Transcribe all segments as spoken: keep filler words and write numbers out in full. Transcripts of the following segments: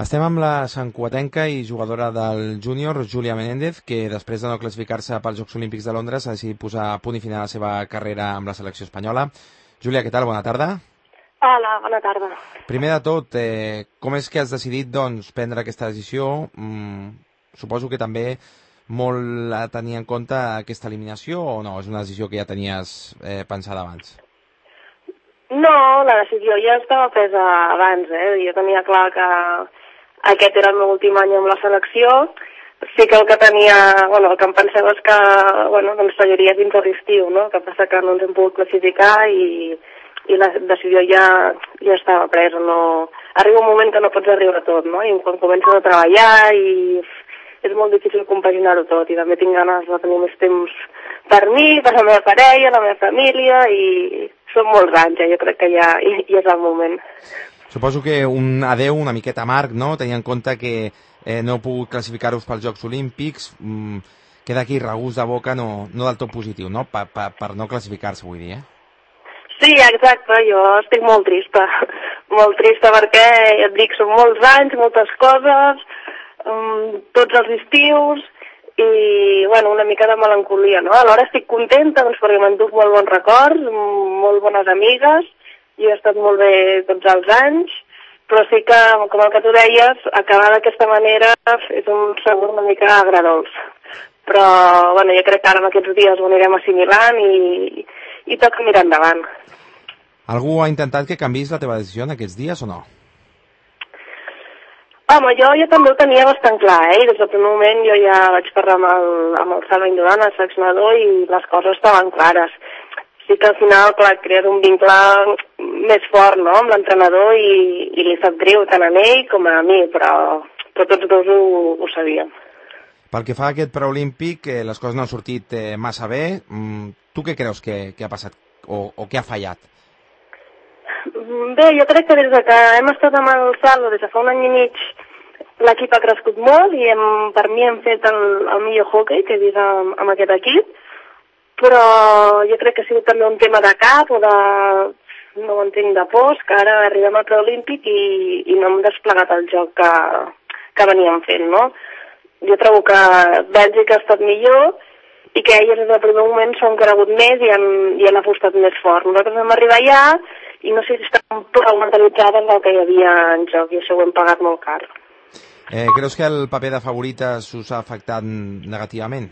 Estem amb la santcugatenca i jugadora del júnior, Júlia Menéndez, que després de no classificar-se pels Jocs Olímpics de Londres ha decidit posar a punt i final a la seva carrera amb la selecció espanyola. Júlia, què tal? Bona tarda. Hola, bona tarda. Primer de tot, eh, com és que has decidit doncs, prendre aquesta decisió? Mm, suposo que també molt a tenir en compte aquesta eliminació o no? És una decisió que ja tenies eh, pensada abans? No, la decisió ja estava presa abans, eh? Jo tenia clar que aquest era el meu últim any amb la selecció. Sí que el que tenia, bueno, el que em pensava és que, bueno, doncs seguiria fins a l'estiu, no? El que passa que no ens hem pogut classificar i, i la decisió ja, ja estava presa, no... Arriba un moment que no pots arribar a tot, no? I quan comences a treballar i és molt difícil compaginar-ho tot i també tinc ganes de tenir més temps per mi, per la meva parella, la meva família i són molts anys, eh? Jo crec que ja, ja és el moment. Suposo que un adeu una miqueta amarg, no? Tenint en compte que eh, no heu pogut classificar-vos pels Jocs Olímpics, mm, queda aquí regust de boca no, no del tot positiu, no? Per, per, per no classificar-se, vull dir, eh? Sí, exacte, jo estic molt trista, molt trista perquè, ja et dic, són molts anys, moltes coses, um, tots els estius i, bueno, una mica de melancolia, no? Alhora estic contenta, doncs, perquè m'enduc molt bons records, molt bones amigues, i he estat molt bé tots els anys, però sí que, com el que tu deies, acabar d'aquesta manera és un sabor una mica agradolç. Però, bueno, jo crec que ara en aquests dies ho anirem assimilant i, i toca mirar endavant. Algú ha intentat que canvis la teva decisió en aquests dies o no? Home, jo ja també ho tenia bastant clar, eh? I des del primer moment jo ja vaig parlar amb el, amb el Salva Indurant, el seleccionador, i les coses estaven clares. Sí que al final, clar, crees un vincle més fort, no?, amb l'entrenador i, i li sap greu tant a ell com a mi, però, però tots dos ho, ho sabíem. Pel que fa a aquest preolímpic, eh, les coses no han sortit eh, massa bé. Mm, tu què creus que, que ha passat o, o què ha fallat? Bé, jo crec que des de que hem estat amb el Salvo des de fa un any i mig l'equip ha crescut molt i hem, per mi hem fet el, el millor hockey que he vist amb, amb aquest equip, però jo crec que ha sigut també un tema de cap o de, no ho entenc, de pors, que ara arribem al preolímpic i, i no hem desplegat el joc que, que veníem fent, no? Jo trobo que Bèlgica ha estat millor i que elles des del primer moment s'han cregut més i han, i han apostat més fort. Nosaltres vam arribar allà i no sé si estan prou mentalitzades del que hi havia en joc i això ho hem pagat molt car. Eh, creus que el paper de favorites us ha afectat negativament?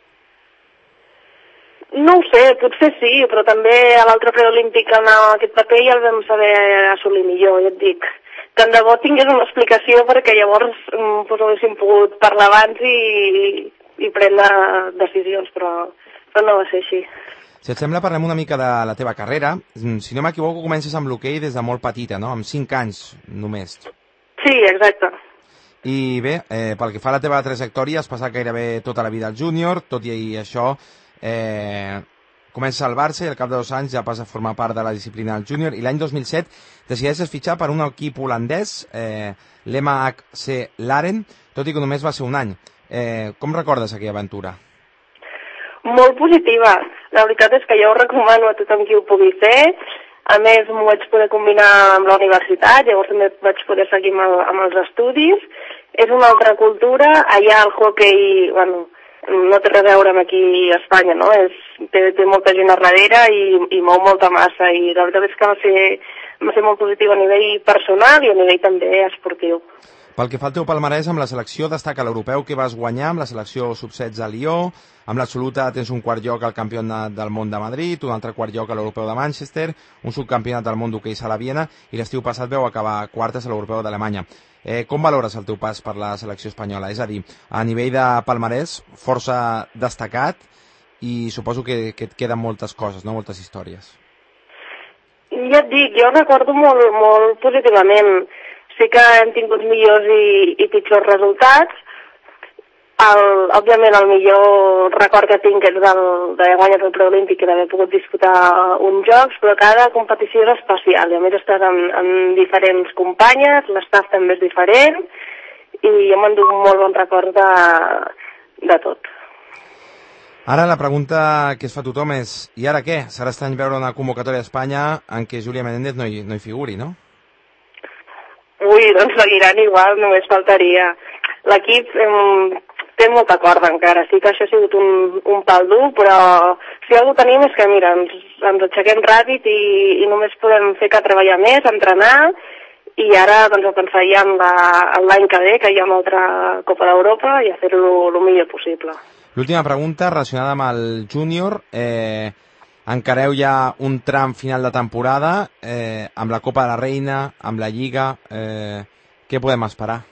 No ho sé, potser sí, però també a l'altre preolímpic en aquest paper ja el vam saber assolir millor, ja et dic. Tant de bo tingués una explicació perquè llavors pues, haguéssim pogut parlar abans i, i prendre decisions, però, però no va ser així. Si et sembla, parlem una mica de la teva carrera. Si no m'equivoco, comences amb l'hoquei des de molt petita, no? Amb cinc anys només. Sí, exacte. I bé, eh, pel que fa a la teva trajectòria, has passat gairebé tota la vida al júnior, tot i això, eh, comences al Barça i al cap de dos anys ja passa a formar part de la disciplina del júnior i l'any dos mil set decideixes fitxar per un equip holandès, eh, l'M H C Laren, tot i que només va ser un any. Eh, com recordes aquella aventura? Molt positiva. La veritat és que jo ho recomano a tothom qui ho pugui fer. A més, m'ho vaig poder combinar amb la universitat, llavors també vaig poder seguir amb, el, amb els estudis. És una altra cultura. Allà el hoquei, bueno, no té res a veure amb aquí a Espanya, no? És, té, té molta gent a darrere i, i mou molta massa. I la veritat és que va ser, va ser molt positiu a nivell personal i a nivell també esportiu. Pel que fa al teu palmarès, amb la selecció destaca l'europeu que vas guanyar amb la selecció sub setze a Lió, amb l'absoluta tens un quart lloc al campionat del món de Madrid, un altre quart lloc a l'europeu de Manchester, un subcampionat del món d'hoquei sala a Viena i l'estiu passat veu acabar quartes a l'europeu d'Alemanya. Eh, com valores el teu pas per la selecció espanyola? És a dir, a nivell de palmarès, força destacat i suposo que, que et queden moltes coses, no? Moltes històries. Ja et dic, jo recordo molt, molt positivament. Sí que hem tingut millors i, i pitjors resultats. El, òbviament el millor record que tinc és d'haver guanyat el preolímpic i d'haver pogut disputar uns jocs, però cada competició és especial i a més estàs amb, amb diferents companyes, l'estaf també és diferent i jo m'enduc un molt bon record de, de tot. Ara la pregunta que es fa tothom és i ara què? Serà estrany veure una convocatòria a Espanya en què Júlia Menéndez no hi, no hi figuri, no? Ui, i doncs seguiran igual, només faltaria. L'equip eh, té molta corda encara, sí que això ha sigut un, un pal dur, però si algú tenim és que, mira, ens, ens aixequem ràpid i, i només podem fer que treballar més, entrenar, i ara doncs a pensar ja en l'any que ve, que hi ha una altra Copa d'Europa, i a fer-ho el millor possible. L'última pregunta relacionada amb el júnior. Eh, encareu ja un tram final de temporada, eh, amb la Copa de la Reina, amb la Lliga. Eh, què podem esperar?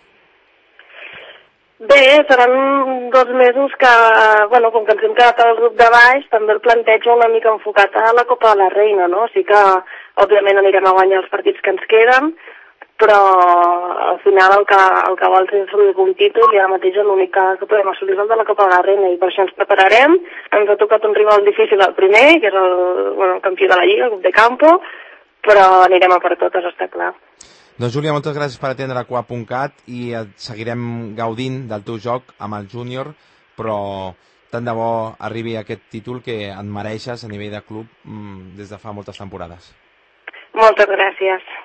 Bé, seran dos mesos que, bueno, com que ens hem quedat al grup de baix, també el plantejo una mica enfocat a la Copa de la Reina, no? Sí que, òbviament, anirem a guanyar els partits que ens queden, però al final el que, el que vols és assolir un títol i ara mateix l'únic que, que podem assolir és el de la Copa de la Reina, i per això ens prepararem. Ens ha tocat un rival difícil el primer, que és el, bueno, el campió de la Lliga, el grup de Campo, però anirem a per totes, està clar. Doncs Júlia, moltes gràcies per atendre Coa punt cat i et seguirem gaudint del teu joc amb el júnior, però tant de bo arribi aquest títol que et mereixes a nivell de club des de fa moltes temporades. Moltes gràcies.